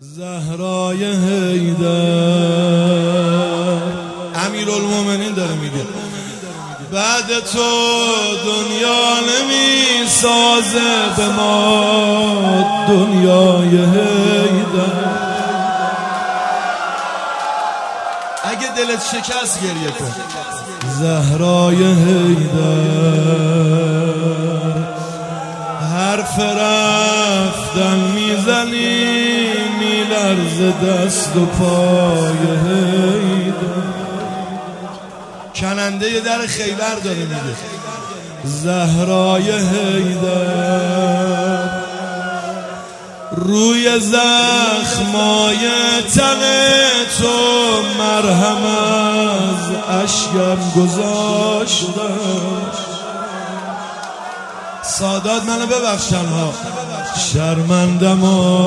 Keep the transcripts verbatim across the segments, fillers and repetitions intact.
زهرای حیدر امیرالمومنین داره میگه بعد تو دنیا نمی سازه به ما دنیای حیدر. اگه دلت شکست گریه کن. زهرای حیدر حرف رفتن میزنی میلرز دست و پای حیدر. کننده در خیبر داره میگه زهرای حیدر روی زخمای تن تو مرهم از اشکم گذاشتم. سادات منو ببخشن ها شرمندم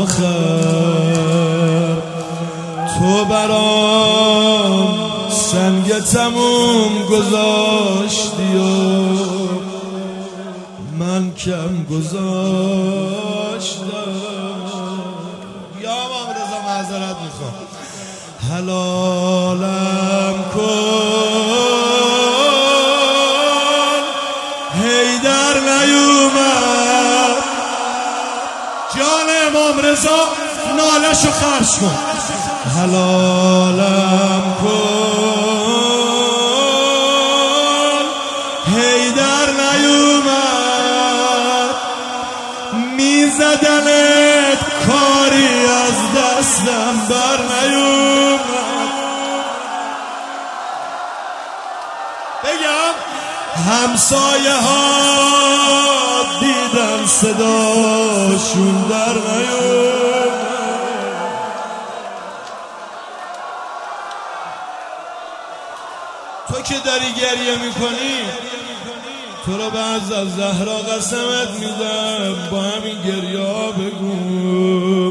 آخر تو برام سنگ تموم گذاشتی و من کم گذاشتم. یا امام رضا معذرت میخوام حلالم کن حیدر نیومد. جان امام رضا نالشو خرج کن. حلالم کن حیدر نیومد میزدنت کاری از دستم بر نیومد. بگم همسایه ها دیدن صداشون در نیومد. تو که داری گریه میکنی تو رو بعض از زهرا قسمت میدم با همین گریه ها بگو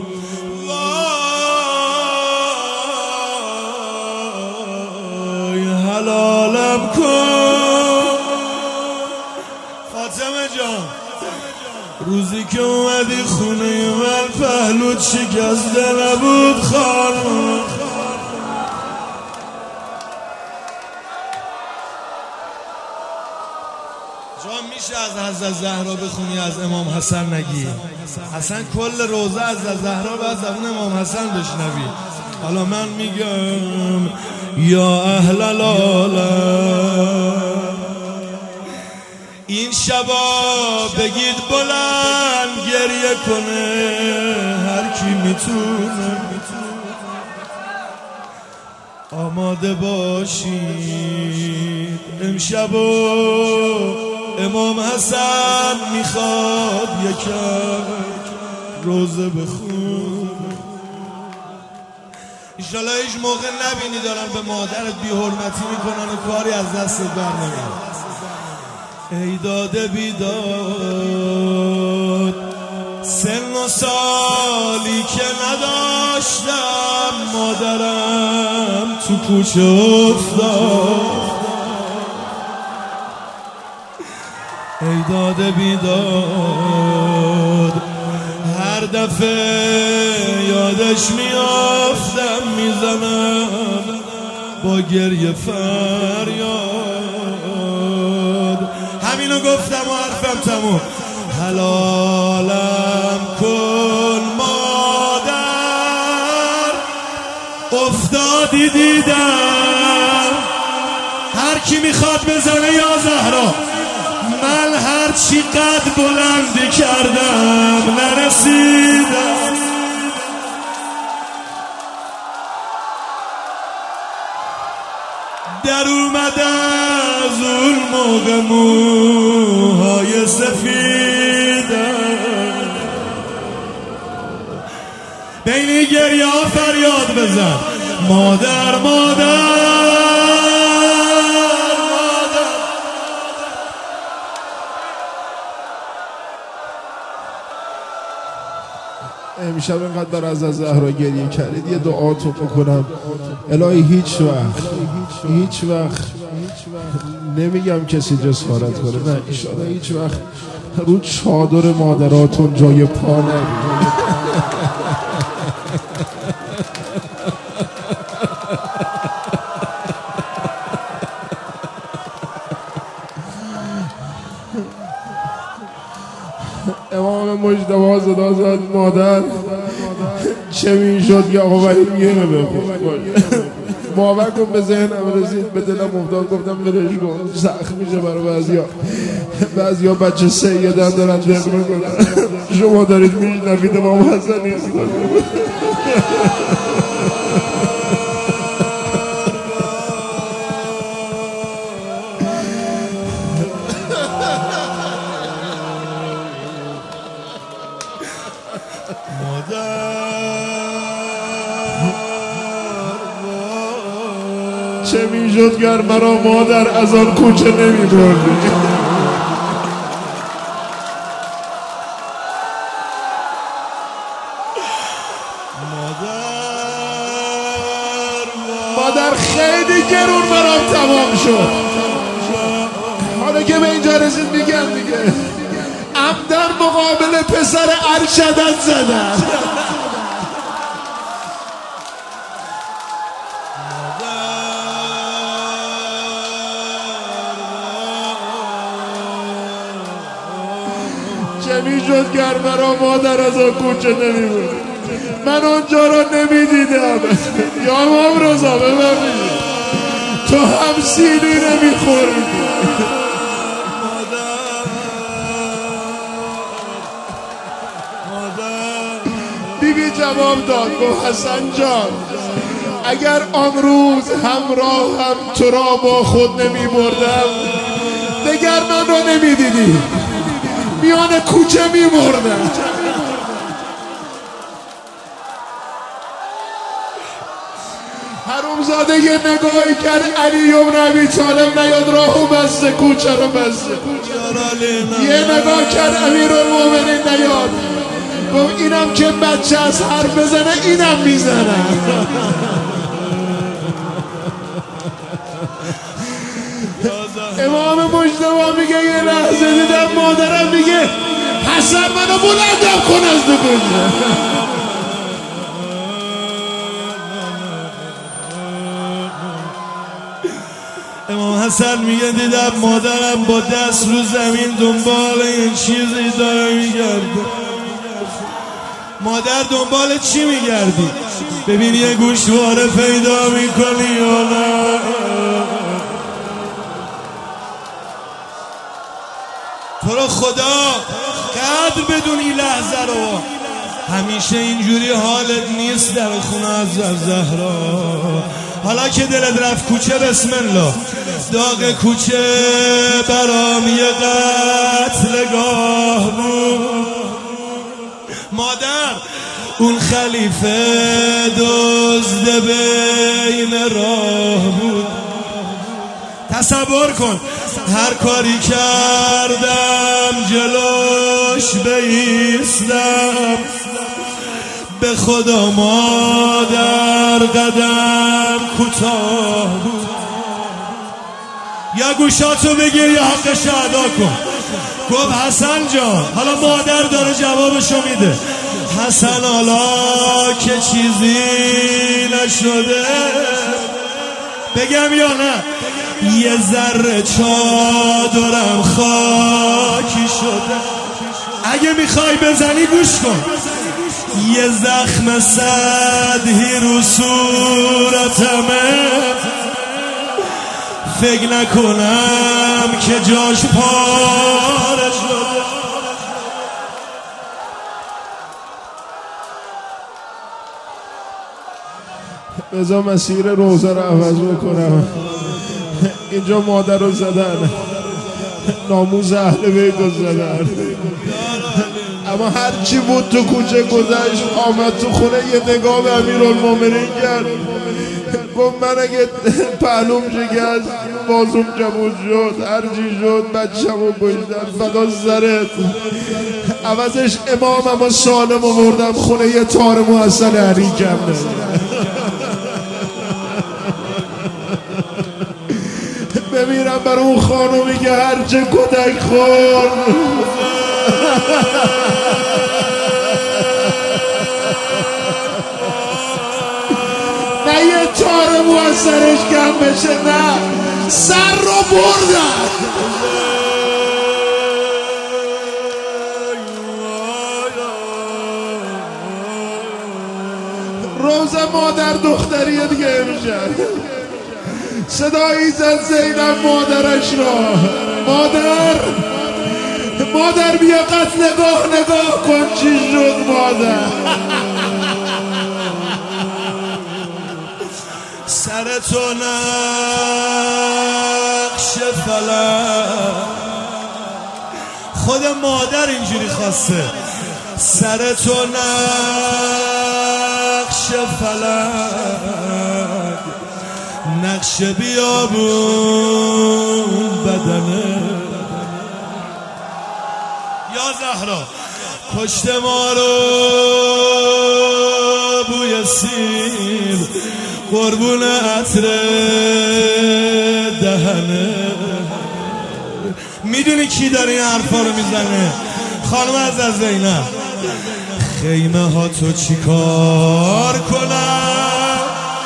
وای حلالم کن. فاطمه جان روزی که اومدی خونه من پهلوت شکسته نبود خانم. جان میشه از حضرت زهرا بخونی از امام حسن نگی؟ اصلا کل روزه از زهرا باید زبون امام حسن بشنوی. حالا من میگم یا اهل العالم این شبا بگید بلند گریه کنه هر کی میتونه. آماده باشید امشبا امام حسن میخواد یکم روزه بخون. انشالله هیچ موقع نبینی دارن به مادرت بی حرمتی میکنن و کاری از دست بر نمیاد. ای داده بیداد سن و سالی که نداشتم مادرم تو کوچه افتاد. ای داده بیداد هر دفعه یادش میافتم میزنم با گریه فریاد. همینو گفتم و حرفم تموم. حلالم کن مادر افتادی دیدم هر کی میخواد بزنه یا زهرا. من هر چی قد بلندی کردم نرسیدم. در اومد از اون موقع موهای سفیدم بین گریه ها فریاد بزن مادر مادر. امشب اینقدر بر از زهرا گریه کردید یه دعاتو بکنم. الهی هیچ وقت هیچ وقت نمیگم کسی جسارت کنه، نه ایشالا هیچ وقت رو چادر مادراتون جای پا نمیگه. امام مجتبی صدا زد مادر چه میشد که آقا وحید میگه بخون باور کن به ذهنم رسید به دلم افتاد گفتم برش کن سخت میشه برای بعضیا بعضیا بچه سیدن دارن دق میکنن شما دارید میشنوید امام حسن نیست چه میشد گر مرا مادر از آن کوچه نمی بردی مادر خیلی گرون برام تمام شد حالا که به اینجا رسید میگم دیگه عمدن مقابل پسر ارشدت زدن چه میشد گر مرا مادر از آن کوچه نمی بود من اونجا را نمی دیدم یا امام رضا ببینید تو هم سینی نمی خوری بیبی جواب داد گفت حسن جان اگر آن روز همراه هم تو را با خود نمی بردم دگر من را نمی دیدی میان کوچه می مردم حرومزاده یه نگاهی کرد علی ابن ابی طالب نیاد راهو بسته کوچه رو بسته یه نگاه کرد امیرالمومنین نیاد گفت اینم که بچه از حرف بزنه اینم میزنه امام مجتبی میگه یه لحظه دیدم مادرم میگه حسن منو بلندم کن از دو کنجه امام حسن میگه دیدم مادرم با دست رو زمین دنبال این چیزی داره میگرده مادر دنبال چی میگردی؟ ببین یه گوشواره پیدا میکنی یا نه تو رو خدا قدر بدونی لحظه رو همیشه اینجوری حالت نیست در خونه از زهرا حالا که دلت رفت کوچه بسم الله داغ کوچه برام یه قتلگاه بود مادر اون خلیفه دزد بین راه بود تصور کن هر کاری کردم جلوش بایستم به خدا مادر قدم کوتاه بود یا گوشاتو بگیر یا حقش ادا کن گفت حسن جان حالا مادر داره جوابشو میده حسن حالا که چیزی نشده بگم یا نه یه ذره چادرم خاکی شده اگه میخوای بزنی گوش کن یه زخم صدهی رو صورتمه فکر نکنم که جاش پاره شده بذار مسیر روزه رو عوض بکنم اینجا مادر رو زدن ناموز اهل بیت رو زدن اما هرچی بود تو کوچه گذشت آمد تو خونه یه نگاه به امیرالمومنین کرد گفت من اگه پهلوم شکست بازوم جموز شد هرچی شد بچم رو کشتن فدا سرت عوضش امام اما سالم آوردم خونه یه تار محسن علی کم بمیرم برای اون خانومی که هرچه کدک خورد نه یه تار مو از سرش کم بشه، نه سر رو بردن. روز مادر دختریه دیگه امشب. صدایی زد زینب مادرش را، مادر مادر بیا قط نگاه نگاه کن چی شد مادر. سر تو نقش فلک، خود مادر اینجوری خواسته. سر تو نقش فلک، نقش بیابون بدنه. یا زهرا کشت ما رو بوی سیر، قربون عطر دهنه. میدونی کی داره این حرفا رو میزنه؟ خانم عزیز زینب. خیمه ها تو چی کار کنم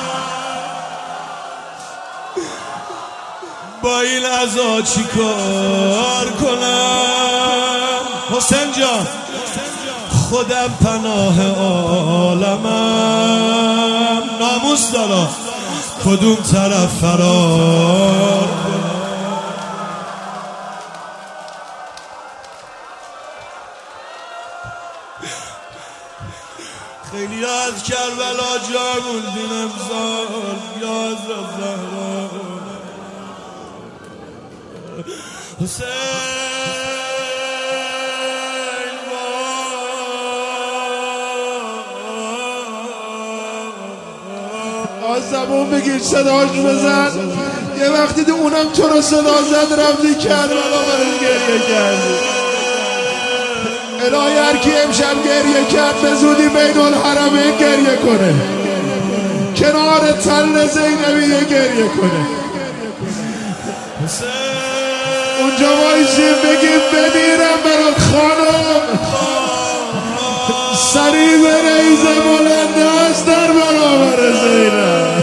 با این عزا، چی کار کنم؟ حسین جان خودم پناه عالمم، ناموس دارم کدوم طرف فرار کنم؟ خیلی از کربلا جا موندیم امسال، یا زهرا حسین آزمون بگیر صداش بزن. یه وقتی دی اونم تو رو صدا زد رفتی کرد ولا من گریه کردی. الهی هر کی امشب گریه کرد به زودی بین الحرمین گریه کنه، کنار تل زینبیه گریه کنه. اونجا وایسیم بگیم بمیرم برات خانم، سری به ریز بلنده است در برابر زینب.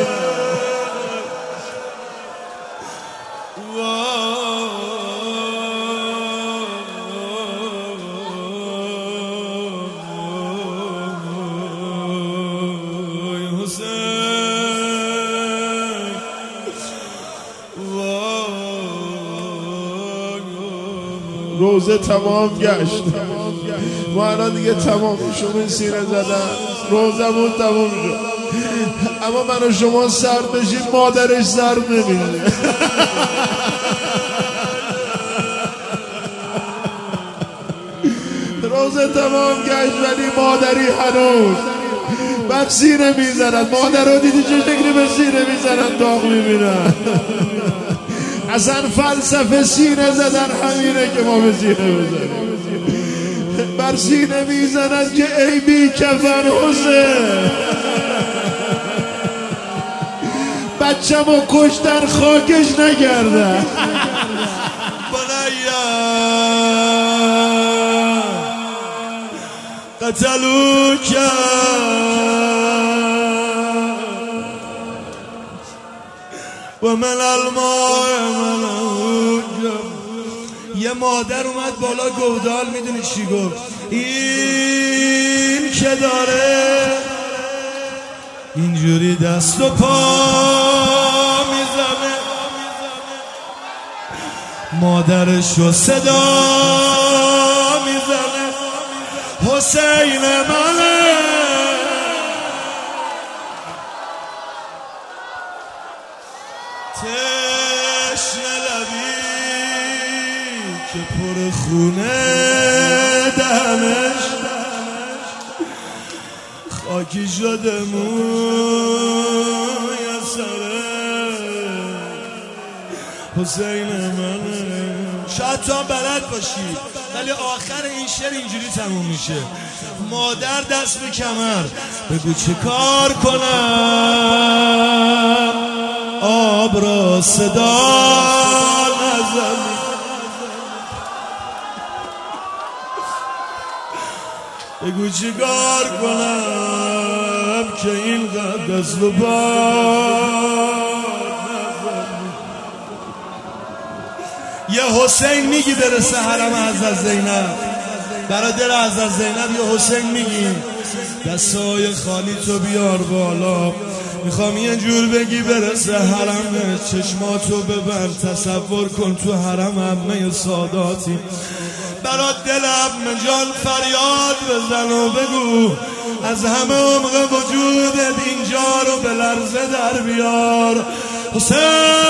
روزه تمام گشت، ما الان دیگه تمام شما سینه زدن، روزمون تمام شد. اما من و شما سر بشیم مادرش سر نمیشه. روزه تمام گشت ولی مادری هنوز بر سینه میزنن. مادر رو دیدی چه شکلی به سینه میزنن، داغ میبینن. اصلا فلسفه سینه زدن همینه که ما به سینه بزنیم. بر سینه میزنن که ای بی کفن حسین، بچه‌مو کشتن خاکش نکردن. قتلو کرد و من الماء منو. یه مادر اومد بالا گودال، میدونی چی گفت؟ این که داره اینجوری دست و پا میزنه، مادرشو صدا میزنه، حسین منه. تشنه لبی که پر خونه دهنش، خاکی شده موی سره حسین منه. شاید تو هم بلد باشی ولی آخر این شعر اینجوری تموم میشه: مادر دست به کمر، بگو چه کار کنم آب را صدا نزنی. بگو چه کار کنم که اینقدر از لباد یه حسین میگی برسه حرم حضرت زینب، برای دل حضرت زینب یه حسین میگی دستای خالی تو بیار بالا، میخوام یه جور بگی برسه حرم، چشماتو ببند تصور کن تو حرم همه ساداتی، برای دل ابن جان فریاد بزن و بگو از همه عمق وجودت اینجا رو به لرزه در بیار. حسین